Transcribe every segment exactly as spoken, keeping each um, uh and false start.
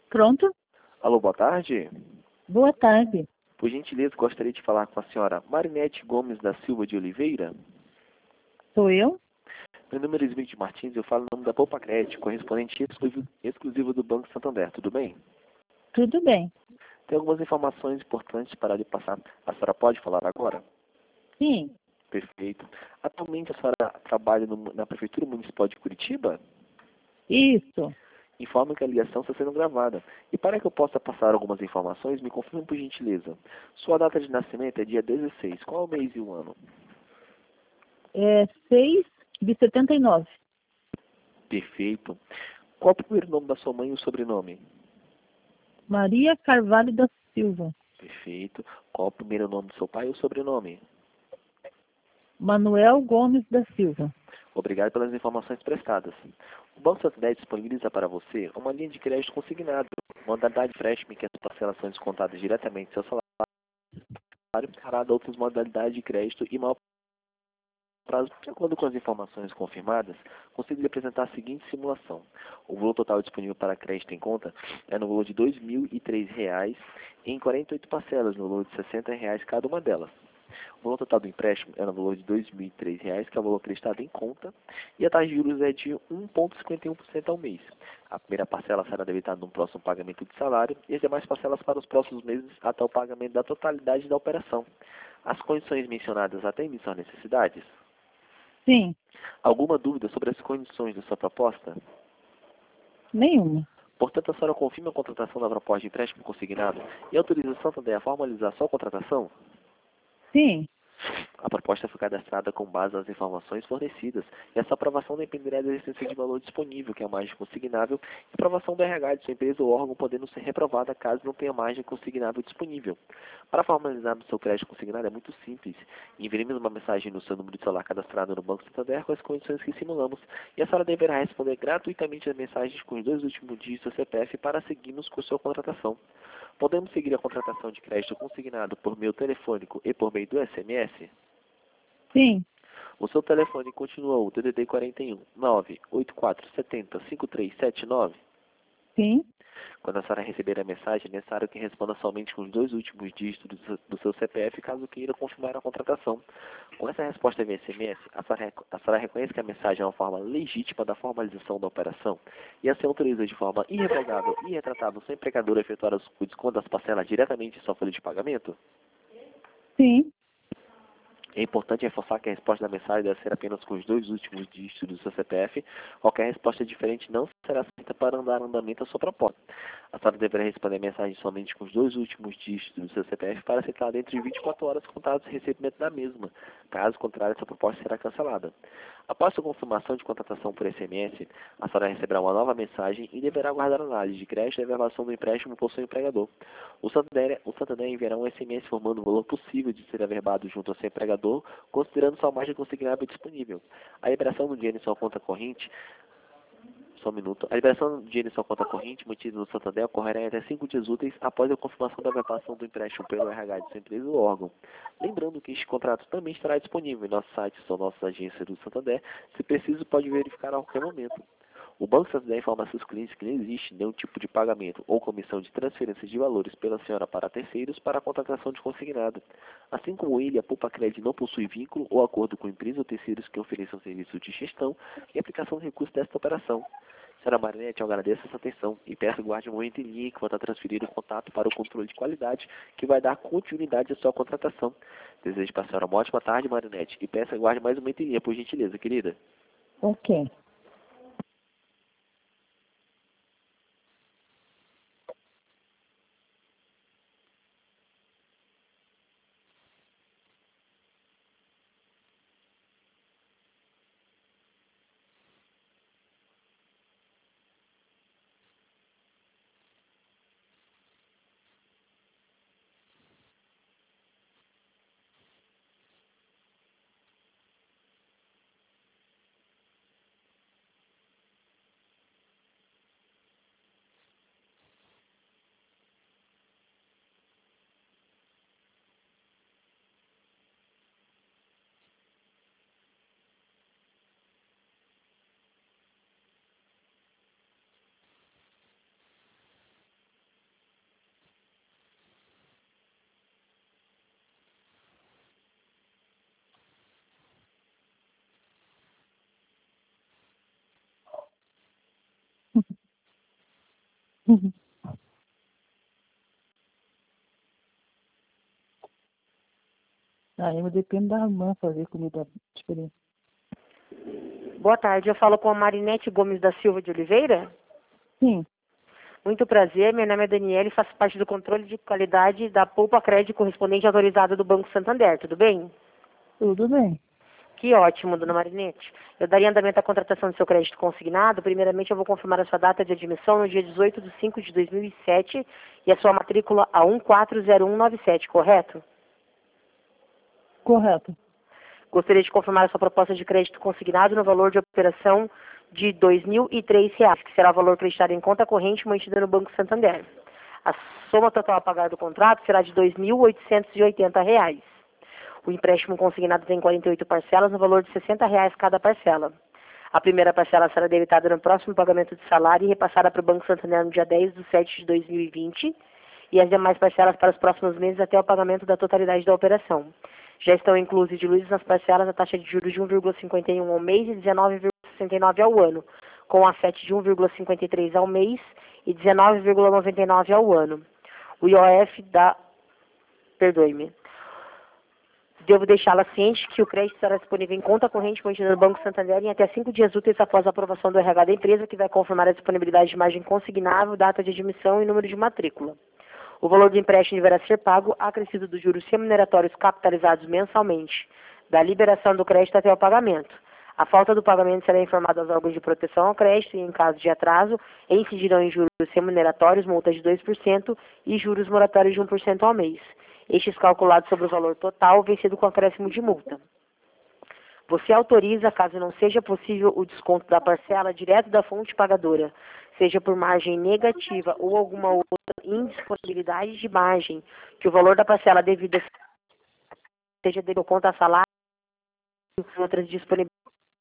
Pronto? Alô, boa tarde. Boa tarde. Por gentileza, gostaria de falar com a senhora Marinete Gomes da Silva de Oliveira. Sou eu? Meu número é Ismite Martins, eu falo em nome da Poupa Crédito, correspondente exclusivo, exclusivo do Banco Santander, tudo bem? Tudo bem. Tem algumas informações importantes para lhe passar. A senhora pode falar agora? Sim. Perfeito. Atualmente a senhora trabalha no- na Prefeitura Municipal de Curitiba? Isso. Informe que a ligação está sendo gravada. E para que eu possa passar algumas informações, me confirme por gentileza. Sua data de nascimento é dia dezesseis. Qual é o mês e o ano? É seis de setenta e nove. Perfeito. Qual é o primeiro nome da sua mãe e o sobrenome? Maria Carvalho da Silva. Perfeito. Qual é o primeiro nome do seu pai e o sobrenome? Manuel Gomes da Silva. Obrigado pelas informações prestadas. O Banco Santander disponibiliza para você uma linha de crédito consignado, modalidade de empréstimo em que as parcelas são descontadas diretamente do seu salário, comparado a outras modalidades de crédito e maior prazo. De acordo com as informações confirmadas, consigo lhe apresentar a seguinte simulação. O valor total disponível para crédito em conta é no valor de dois mil e três reais em quarenta e oito parcelas, no valor de sessenta reais cada uma delas. O valor total do empréstimo é no valor de dois mil e três reais, que é o valor acreditado em conta, e a taxa de juros é de um vírgula cinquenta e um por cento ao mês. A primeira parcela será debitada no próximo pagamento de salário e as demais parcelas para os próximos meses até o pagamento da totalidade da operação. As condições mencionadas atendem suas necessidades? Sim. Alguma dúvida sobre as condições da sua proposta? Nenhuma. Portanto, a senhora confirma a contratação da proposta de empréstimo consignado e autoriza o Santander a formalizar sua contratação? Sim. A proposta foi cadastrada com base nas informações fornecidas e essa aprovação dependerá da existência de valor disponível, que é a margem consignável, e aprovação do R H de sua empresa ou órgão podendo ser reprovada caso não tenha margem consignável disponível. Para formalizarmos seu crédito consignado é muito simples. Enviaremos uma mensagem no seu número de celular cadastrado no Banco Santander com as condições que simulamos e a senhora deverá responder gratuitamente as mensagens com os dois últimos dígitos do C P F para seguirmos com sua contratação. Podemos seguir a contratação de crédito consignado por meio telefônico e por meio do S M S? Sim. O seu telefone continua o D D D quarenta e um, nove oito quatro sete zero, cinco três sete nove? Sim. Quando a senhora receber a mensagem, é necessário que responda somente com os dois últimos dígitos do seu, do seu C P F, caso queira confirmar a contratação. Com essa resposta via S M S, a senhora, a senhora reconhece que a mensagem é uma forma legítima da formalização da operação e assim autoriza de forma irrevogável e irretratável seu empregador a efetuar o desconto das parcelas diretamente em sua folha de pagamento? Sim. É importante reforçar que a resposta da mensagem deve ser apenas com os dois últimos dígitos do seu C P F. Qualquer resposta diferente não será aceita para dar andamento à sua proposta. A senhora deverá responder a mensagem somente com os dois últimos dígitos do seu C P F para aceitar dentro de vinte e quatro horas contadas do recebimento da mesma. Caso contrário, essa proposta será cancelada. Após sua confirmação de contratação por S M S, a senhora receberá uma nova mensagem e deverá aguardar a análise de crédito e avaliação do empréstimo por seu empregador. O Santander, o Santander enviará um S M S informando o valor possível de ser averbado junto ao seu empregador, considerando sua margem consignável disponível. A liberação do dinheiro em sua conta corrente, só um minuto, a liberação do dinheiro em sua conta corrente, mantida no Santander, ocorrerá em até cinco dias úteis após a confirmação da averbação do empréstimo pelo R H de sua empresa ou órgão. Lembrando que este contrato também estará disponível em nosso site ou nossas agências do Santander. Se preciso, pode verificar a qualquer momento. O Banco Santander informa a seus clientes que não existe nenhum tipo de pagamento ou comissão de transferência de valores pela senhora para terceiros para a contratação de consignado. Assim como ele, a Poupa Crédito não possui vínculo ou acordo com empresas ou terceiros que ofereçam serviço de gestão e aplicação de recursos desta operação. Senhora Marinete, eu agradeço essa atenção e peço que guarde um momento em linha que vou estar transferindo o contato para o controle de qualidade que vai dar continuidade à sua contratação. Desejo para a senhora uma ótima tarde, Marinete, e peço que guarde mais um momento em linha, por gentileza, querida. Ok. Aí eu dependo da irmã fazer comida diferente. Boa tarde, eu falo com a Marinete Gomes da Silva de Oliveira. Sim, Muito prazer, meu nome é Daniela e faço parte do controle de qualidade da Poupa Crédito correspondente autorizada do Banco Santander, tudo bem? tudo bem. Que ótimo, dona Marinete. Eu daria andamento à contratação do seu crédito consignado. Primeiramente, eu vou confirmar a sua data de admissão no dia dezoito de cinco de dois mil e sete e a sua matrícula a um quatro zero um nove sete, correto? Correto. Gostaria de confirmar a sua proposta de crédito consignado no valor de operação de dois mil e três reais, que será o valor acreditado em conta corrente mantida no Banco Santander. A soma total a pagar do contrato será de dois mil oitocentos e oitenta reais. O empréstimo consignado tem quarenta e oito parcelas no valor de sessenta reais cada parcela. A primeira parcela será debitada no próximo pagamento de salário e repassada para o Banco Santander no dia dez de setembro de dois mil e vinte e as demais parcelas para os próximos meses até o pagamento da totalidade da operação. Já estão inclusos e diluídos nas parcelas a taxa de juros de um vírgula cinquenta e um ao mês e dezenove vírgula sessenta e nove ao ano, com a FET de um vírgula cinquenta e três ao mês e dezenove vírgula noventa e nove ao ano. O I O F da... Perdoe-me. Devo deixá-la ciente que o crédito será disponível em conta corrente mantida no Banco Santander em até cinco dias úteis após a aprovação do R H da empresa, que vai confirmar a disponibilidade de margem consignável, data de admissão e número de matrícula. O valor do empréstimo deverá ser pago acrescido dos juros remuneratórios capitalizados mensalmente, da liberação do crédito até o pagamento. A falta do pagamento será informada aos órgãos de proteção ao crédito e, em caso de atraso, incidirão em juros remuneratórios, multa de dois por cento e juros moratórios de um por cento ao mês. Estes calculados sobre o valor total, vencido com acréscimo de multa. Você autoriza, caso não seja possível, o desconto da parcela direto da fonte pagadora, seja por margem negativa ou alguma outra indisponibilidade de margem, que o valor da parcela devida seja devido conta a salário e outras disponibilidades.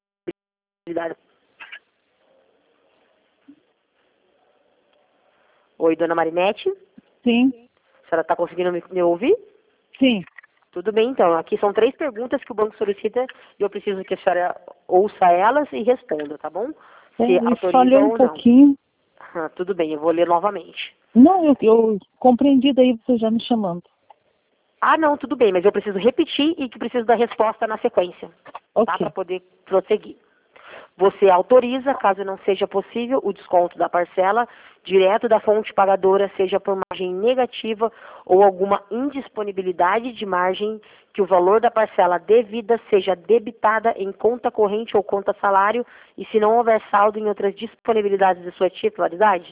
Oi, dona Marinete? Sim, A senhora está conseguindo me, me ouvir? sim. Tudo bem, então. Aqui são três perguntas que o banco solicita e eu preciso que a senhora ouça elas e responda, tá bom? Se É, eu autoriza falei um ou não. pouquinho. Ah, tudo bem, eu vou ler novamente. Não, eu, eu compreendi daí você já me chamando. Ah, não, tudo bem, mas eu preciso repetir e que preciso da resposta na sequência, tá? Ok. Para poder prosseguir. Você autoriza, caso não seja possível, o desconto da parcela direto da fonte pagadora, seja por margem negativa ou alguma indisponibilidade de margem, que o valor da parcela devida seja debitada em conta corrente ou conta salário e se não houver saldo em outras disponibilidades de sua titularidade?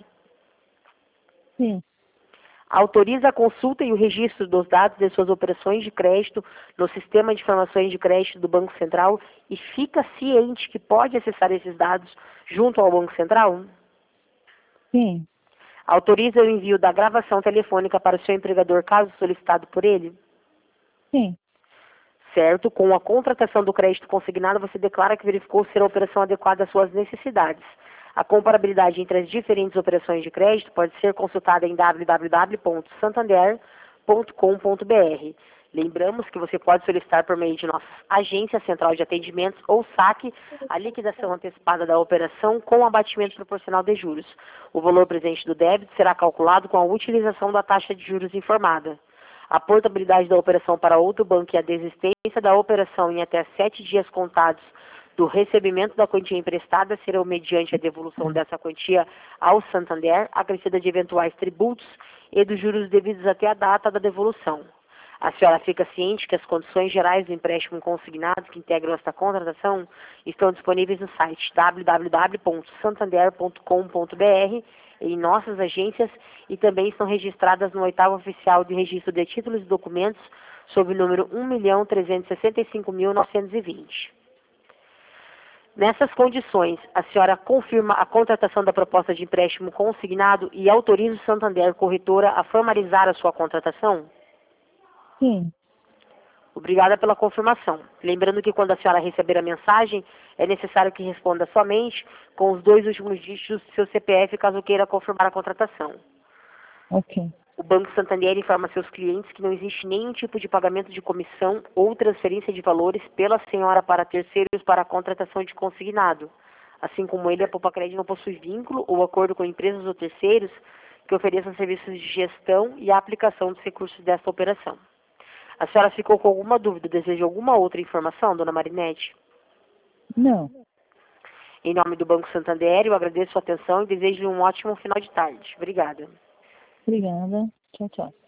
Sim, Autoriza a consulta e o registro dos dados de suas operações de crédito no Sistema de Informações de Crédito do Banco Central e fica ciente que pode acessar esses dados junto ao Banco Central? sim, Autoriza o envio da gravação telefônica para o seu empregador, caso solicitado por ele? sim, Certo. Com a contratação do crédito consignado, você declara que verificou ser a operação adequada às suas necessidades. A comparabilidade entre as diferentes operações de crédito pode ser consultada em w w w ponto santander ponto com ponto b r. Lembramos que você pode solicitar por meio de nossa agência central de atendimentos ou saque a liquidação antecipada da operação com abatimento proporcional de juros. O valor presente do débito será calculado com a utilização da taxa de juros informada. A portabilidade da operação para outro banco e a desistência da operação em até sete dias contados do recebimento da quantia emprestada serão mediante a devolução dessa quantia ao Santander, acrescida de eventuais tributos e dos juros devidos até a data da devolução. A senhora fica ciente que as condições gerais do empréstimo consignado que integram esta contratação estão disponíveis no site w w w ponto santander ponto com ponto b r, em nossas agências, e também estão registradas no oitavo oficial de registro de títulos e documentos sob o número um milhão trezentos e sessenta e cinco mil novecentos e vinte. Nessas condições, a senhora confirma a contratação da proposta de empréstimo consignado e autoriza o Santander Corretora a formalizar a sua contratação? sim. Obrigada pela confirmação. Lembrando que quando a senhora receber a mensagem, é necessário que responda somente com os dois últimos dígitos do seu C P F, caso queira confirmar a contratação. Ok. O Banco Santander informa seus clientes que não existe nenhum tipo de pagamento de comissão ou transferência de valores pela senhora para terceiros para a contratação de consignado. Assim como ele, a Poupa Crédito não possui vínculo ou acordo com empresas ou terceiros que ofereçam serviços de gestão e aplicação dos recursos desta operação. A senhora ficou com alguma dúvida? Deseja alguma outra informação, dona Marinete? Não. Em nome do Banco Santander, eu agradeço a sua atenção e desejo um ótimo final de tarde. Obrigada. Obrigada. Tchau, tchau.